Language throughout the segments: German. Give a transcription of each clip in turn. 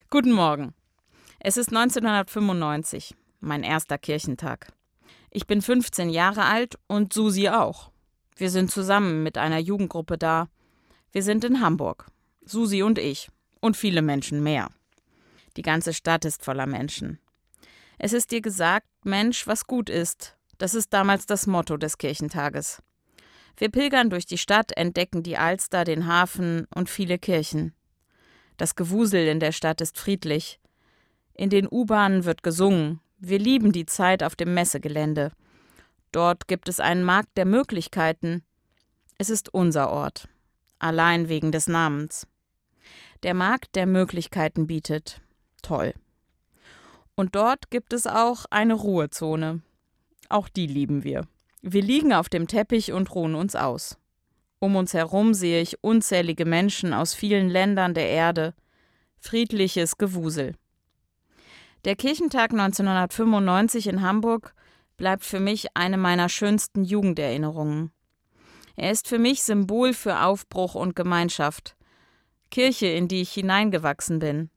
Guten Morgen. Es ist 1995, mein erster Kirchentag. Ich bin 15 Jahre alt und Susi auch. Wir sind zusammen mit einer Jugendgruppe da. Wir sind in Hamburg. Susi und ich. Und viele Menschen mehr. Die ganze Stadt ist voller Menschen. Es ist dir gesagt, Mensch, was gut ist. Das ist damals das Motto des Kirchentages. Wir pilgern durch die Stadt, entdecken die Alster, den Hafen und viele Kirchen. Das Gewusel in der Stadt ist friedlich. In den U-Bahnen wird gesungen. Wir lieben die Zeit auf dem Messegelände. Dort gibt es einen Markt der Möglichkeiten. Es ist unser Ort. Allein wegen des Namens. Der Markt der Möglichkeiten bietet. Toll. Und dort gibt es auch eine Ruhezone. Auch die lieben wir. Wir liegen auf dem Teppich und ruhen uns aus. Um uns herum sehe ich unzählige Menschen aus vielen Ländern der Erde. Friedliches Gewusel. Der Kirchentag 1995 in Hamburg bleibt für mich eine meiner schönsten Jugenderinnerungen. Er ist für mich Symbol für Aufbruch und Gemeinschaft. Kirche, in die ich hineingewachsen bin.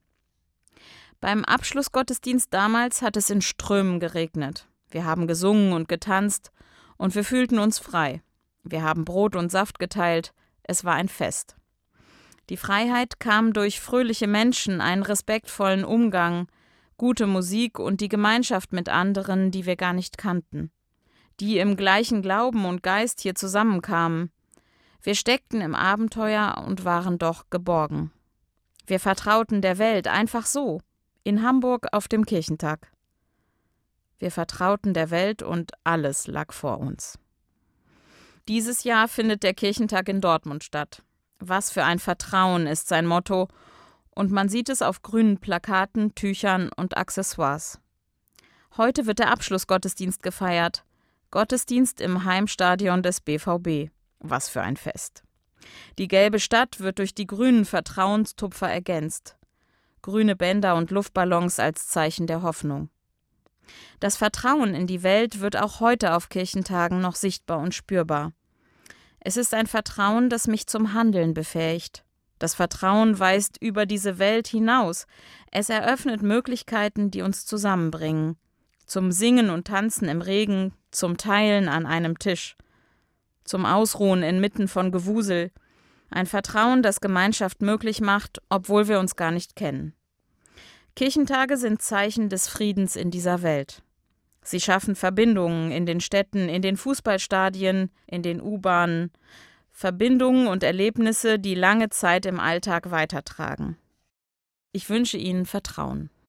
Beim Abschlussgottesdienst damals hat es in Strömen geregnet. Wir haben gesungen und getanzt und wir fühlten uns frei. Wir haben Brot und Saft geteilt. Es war ein Fest. Die Freiheit kam durch fröhliche Menschen, einen respektvollen Umgang, gute Musik und die Gemeinschaft mit anderen, die wir gar nicht kannten, die im gleichen Glauben und Geist hier zusammenkamen. Wir steckten im Abenteuer und waren doch geborgen. Wir vertrauten der Welt einfach so, in Hamburg auf dem Kirchentag. Wir vertrauten der Welt und alles lag vor uns. Dieses Jahr findet der Kirchentag in Dortmund statt. Was für ein Vertrauen ist sein Motto, und man sieht es auf grünen Plakaten, Tüchern und Accessoires. Heute wird der Abschlussgottesdienst gefeiert. Gottesdienst im Heimstadion des BVB. Was für ein Fest. Die gelbe Stadt wird durch die grünen Vertrauenstupfer ergänzt. Grüne Bänder und Luftballons als Zeichen der Hoffnung. Das Vertrauen in die Welt wird auch heute auf Kirchentagen noch sichtbar und spürbar. Es ist ein Vertrauen, das mich zum Handeln befähigt. Das Vertrauen weist über diese Welt hinaus. Es eröffnet Möglichkeiten, die uns zusammenbringen. Zum Singen und Tanzen im Regen, zum Teilen an einem Tisch. Zum Ausruhen inmitten von Gewusel. Ein Vertrauen, das Gemeinschaft möglich macht, obwohl wir uns gar nicht kennen. Kirchentage sind Zeichen des Friedens in dieser Welt. Sie schaffen Verbindungen in den Städten, in den Fußballstadien, in den U-Bahnen. Verbindungen und Erlebnisse, die lange Zeit im Alltag weitertragen. Ich wünsche Ihnen Vertrauen.